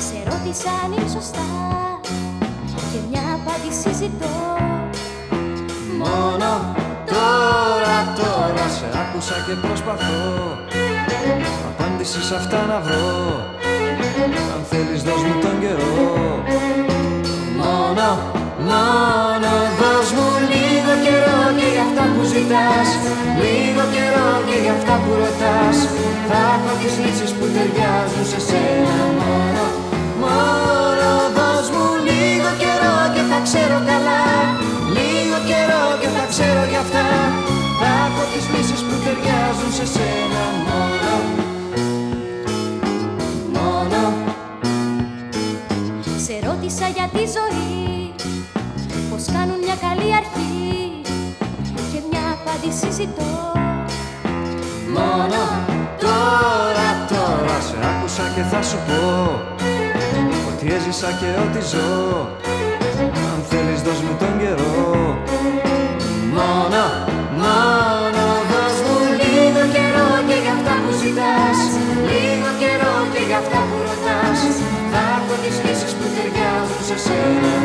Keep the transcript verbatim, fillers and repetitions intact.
Σε ρώτησα αν είναι σωστά και μια απάντηση ζητώ. Μόνο τώρα, τώρα σε άκουσα και προσπαθώ απάντηση σ' αυτά να βρω. Αν θέλεις δώσ' μου τον καιρό. Μόνο, μόνο δώσ' μου λίγο καιρό και για αυτά που ζητάς, λίγο καιρό και για αυτά που ρωτάς. Θα έχω τις λύσεις που ταιριάζουν σε σένα. Μόνο, μόνο δώσ' μου λίγο καιρό και θα ξέρω καλά. Λίγο καιρό και θα ξέρω γι' αυτά. Θα έχω τις λύσεις που ταιριάζουν σε σένα. Μόνο, μόνο. Σε ρώτησα για τη ζωή, πως κάνουν μια καλή αρχή και μια απάντηση ζητώ. Μόνο τώρα, τώρα σε άκουσα και θα σου πω ότι έζησα και ό,τι ζω. Αν θέλεις δώσ' μου τον καιρό. Μόνο, μόνο δώσ' μου λίγο καιρό και για αυτά που ζητάς, λίγο καιρό και για αυτά που ρωτάς. Θα έχω τις λύσεις που ταιριάζουν σε σένα.